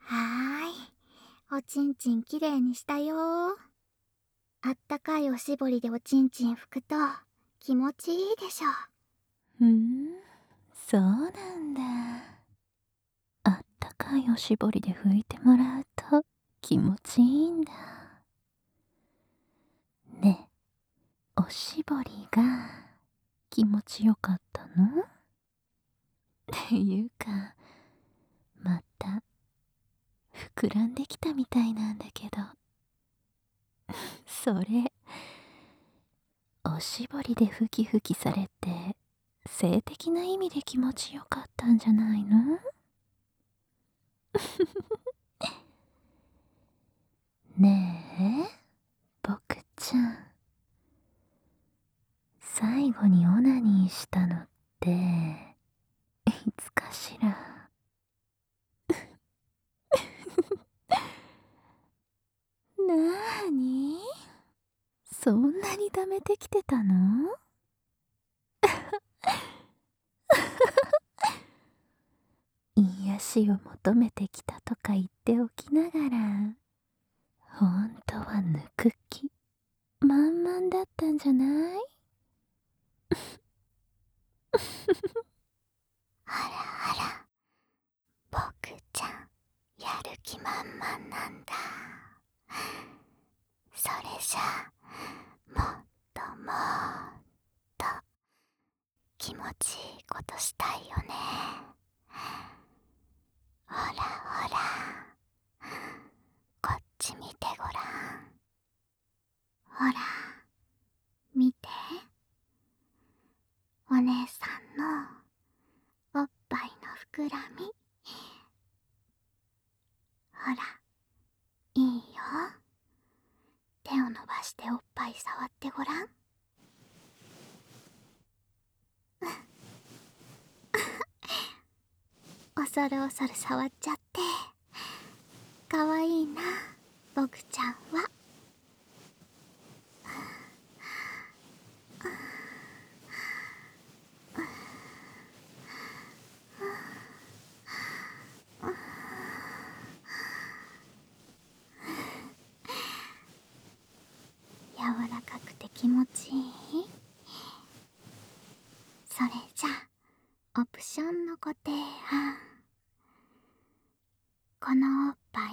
はーい。おちんちんきれいにしたよー。あったかいおしぼりでおちんちん拭くと気持ちいいでしょ。 そうなんだ。あったかいおしぼりで拭いてもらうと気持ちいいんだ。ねえ、おしぼりが気持ちよかったの？っていうか、また膨らんできたみたいなんだけど、それ、おしぼりでふきふきされて、性的な意味で気持ちよかったんじゃないの？ねえ、僕ちゃん。最後にオナニーしたのって、いつかしら。なーに？そんなに溜めてきてたの？癒しを求めてきたとか言っておきながら、ほんとは抜く気満々だったんじゃない？ あらあら、僕ちゃん、やる気満々なんだ。それじゃもっともっと気持ちいいことしたいよね。ほらほら、こっち見てごらん。ほら、見て。お姉さんのおっぱいの膨らみ。ほら、いいよ。手を伸ばしておっぱい触ってごらん。恐る恐る触っちゃって。かわいいな、僕ちゃんは。柔らかくて気持ちいい？それじゃ、オプションのご提案。このおっぱい、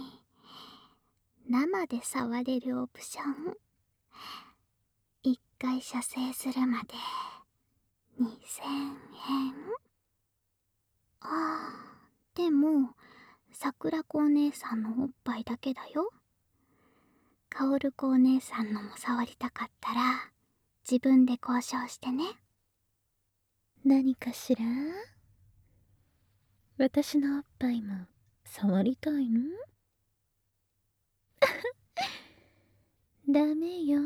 生で触れるオプション。一回射精するまで2000円。でも、桜子お姉さんのおっぱいだけだよ。かおる子お姉さんのも触りたかったら、自分で交渉してね。 何かしら？私のおっぱいも触りたいの？ダメよ。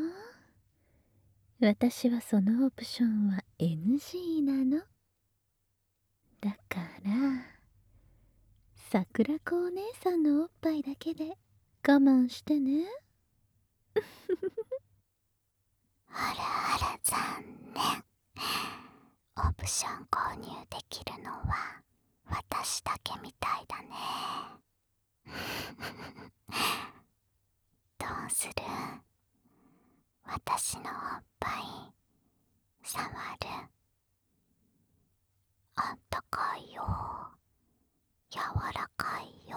私はそのオプションは NG なの。だから桜子お姉さんのおっぱいだけで我慢してね。 あらあら残念。オプション購入できるのは私だけみたいだね。どうする？私のおっぱい触る？あったかいよ。柔らかいよ。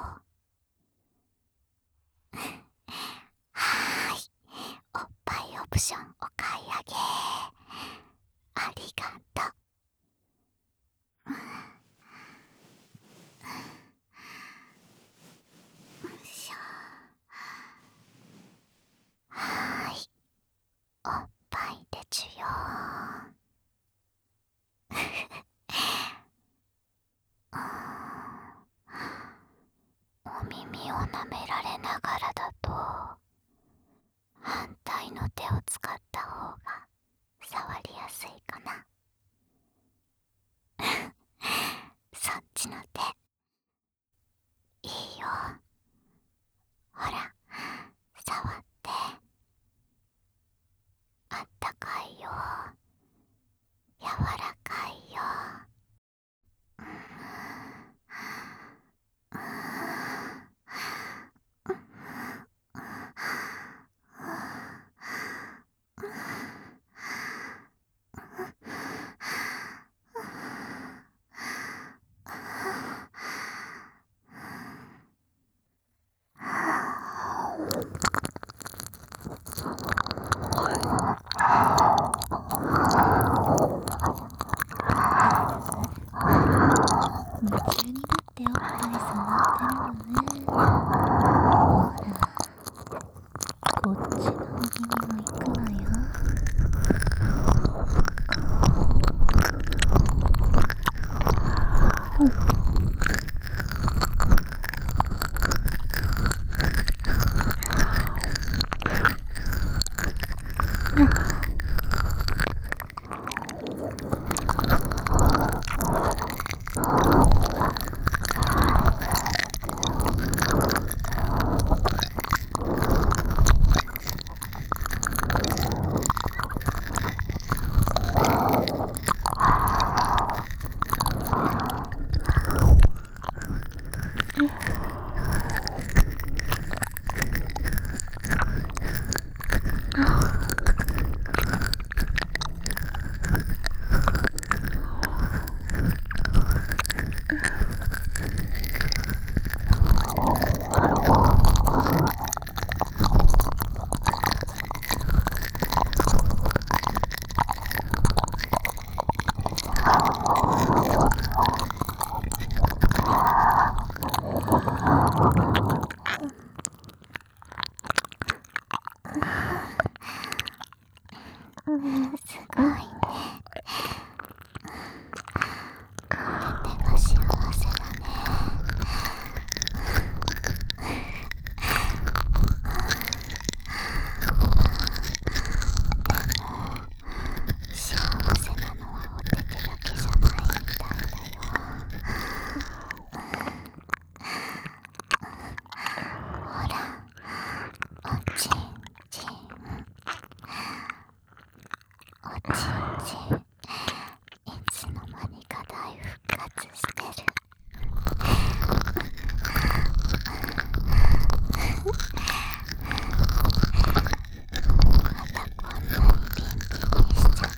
はーい。おっぱいオプションお買い上げ。ありがとう。よいしょ。はーい。おっぱいでちゅよ。お耳を舐められながらだと反対の手を使った方が触りやすいかな。そっちの手いいよ。ほら、触って。あったかいよ。柔らかいよ。 夢中になっておっぱい触ってるのね。ほら、こっちの右にも行くわよ。 すごいね。これでも幸せだね。幸せなのはおててだけじゃないみたいだよ。ほら、おちんちん、おちんちん、いつの間にか大復活してる。またこんなにピンピンにしちゃって。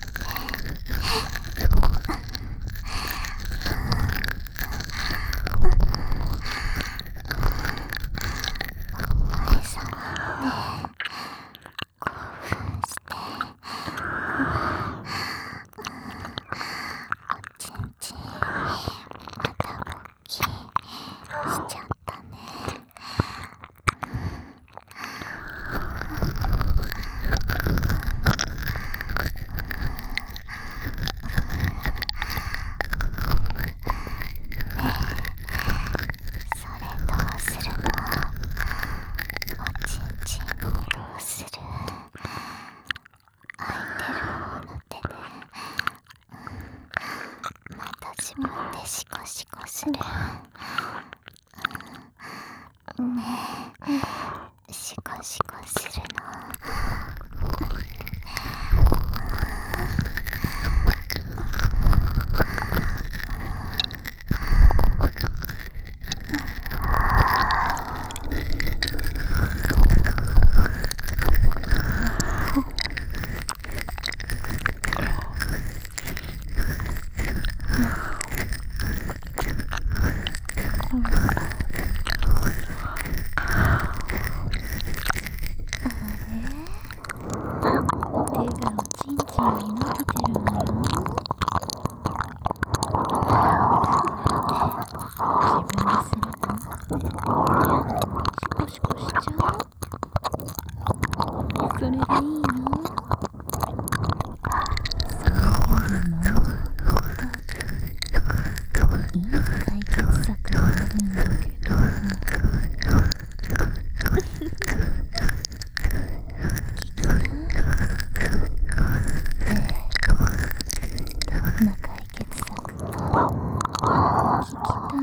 おっぱい触って興奮して、おちんちんまた勃起しちゃったね。それどうするの？おちんちんにどうする？空いてる方の手でまた自分でシコシコする。シコシコするの？ 手がおちんちんに伸びてるわよ。自分でするの？シコシコしちゃう？それでいいの？それよりももっといい解決策があるんだけど。どんな解決策か聞きた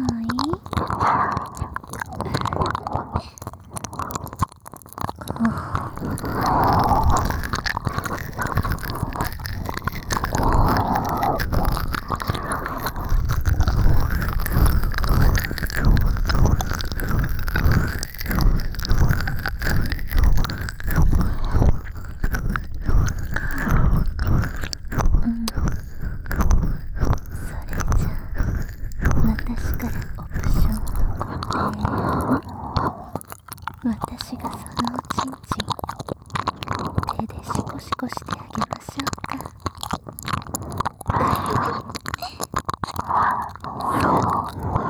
私からオプションを私がそのおちんちん手でシコシコしてあげましょうか。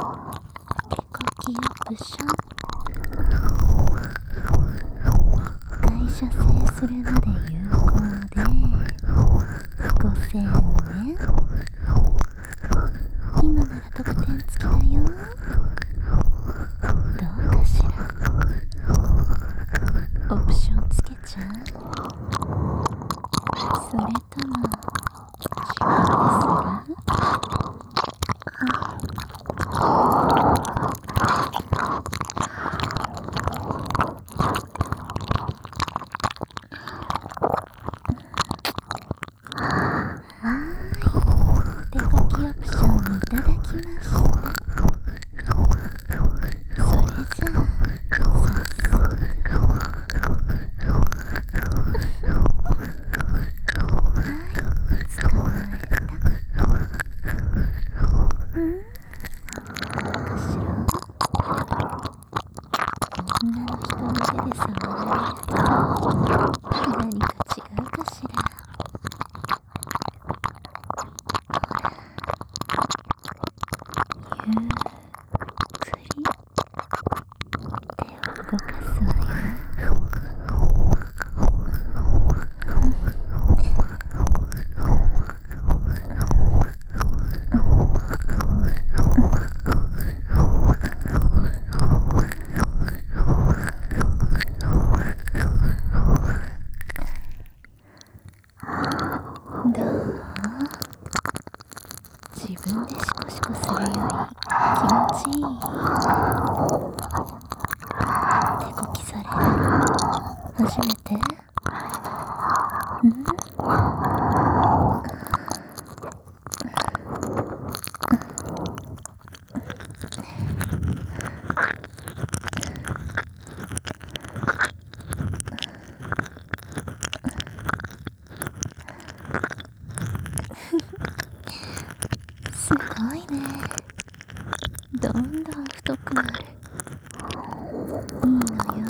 プション。会社制するまで有効で5000円。今なら特典付きだよ。どうかしら。オプションつけちゃう？それとも自分でする？手こきオプションいただきました。それじゃあ早速。捕まえた。どうかしら。女の人の手で触られると何か違うかしら。ゆっくり手を動かすわよ。どう？自分でシコシコするより気持ちいい？手こきされるの初めて？すごいね。どんどん太くなる。いいのよ。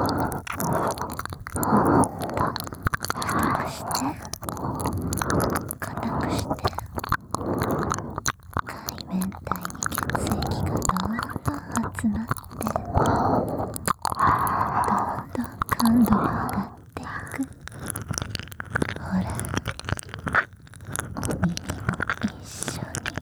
もっと太くして硬くして、海綿体に血液がどんどん集まって、どんどん感度が上がっていく。ほら、お耳も一緒に。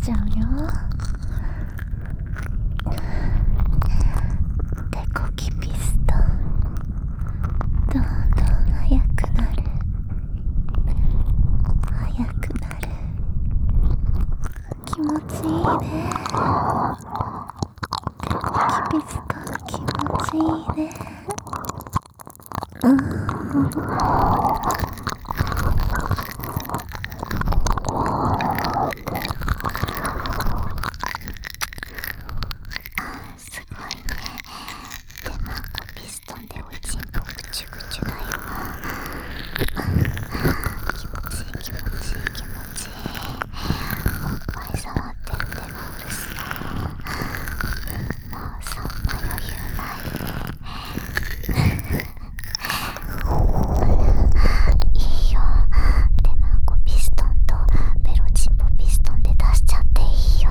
ちゃうよ。手こきピストン、どんどん速くなる、速くなる。気持ちいいね。手こきピストン気持ちいいね。 すごいね。手マコピストンでおちんぽぐちゅぐちゅだよ。気持ちいい気持ちいい気持ちいい。おっぱい触ってる手がうるすい。もうそんな余裕ないね。いいよ。手マコピストンとベロチンポピストンで出しちゃっていいよ。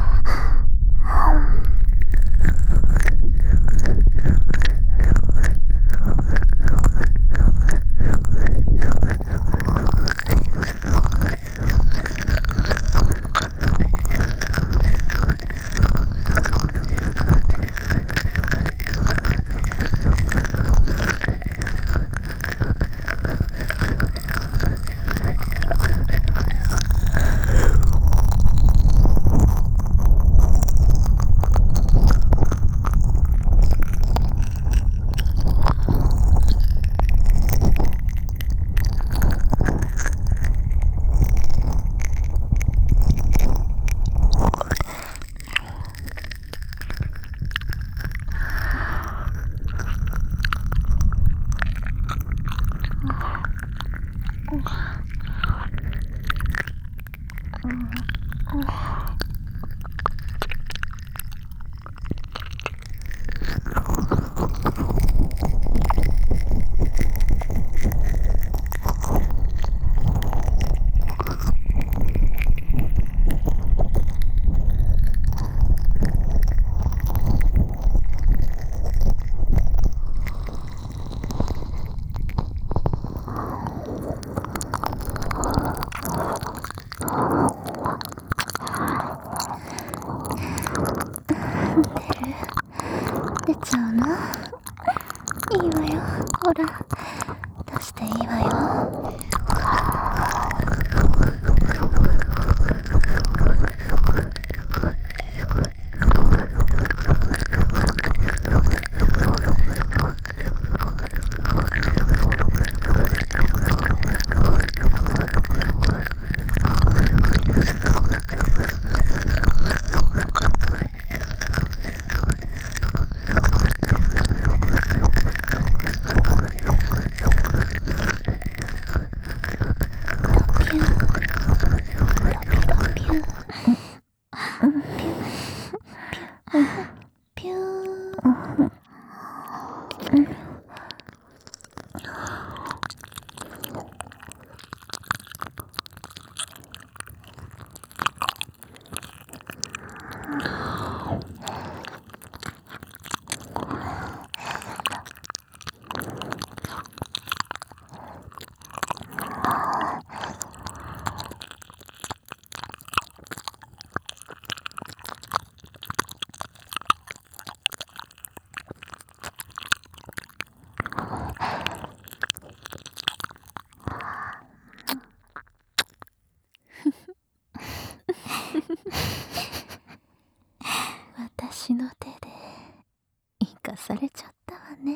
出ちゃうの？いいわよ。ほら、出していいわよ。ピュー。私の手で生かされちゃったわね。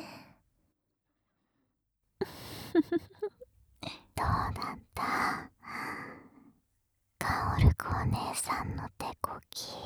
どうだった？カオル子お姉さんの手こき。